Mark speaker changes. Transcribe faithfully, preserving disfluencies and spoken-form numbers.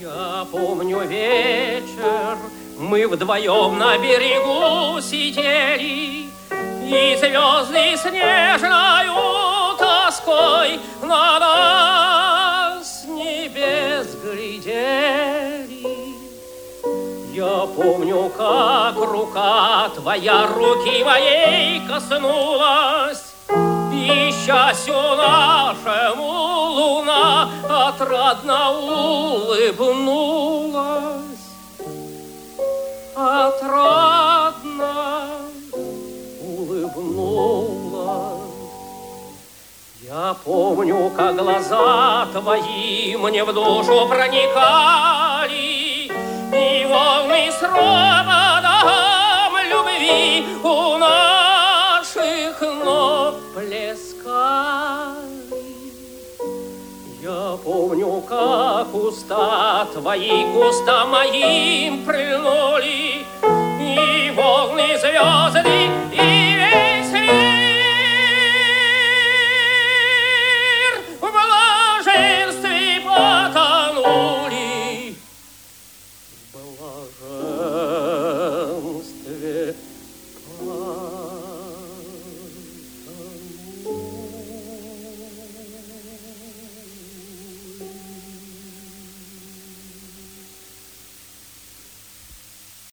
Speaker 1: Я помню вечер, мы вдвоем на берегу сидели, и звезды снежною тоской на нас с небес глядели. Я помню, как рука твоя руки моей коснулась, и счастью нашему луна отрадно улыбнулась. Отрадно улыбнулась. Я помню, как глаза твои мне в душу проникали, и волны с ропотом любви у наших ног плескали. Я помню, как уста твои к устам моим прильнули, и волны звезды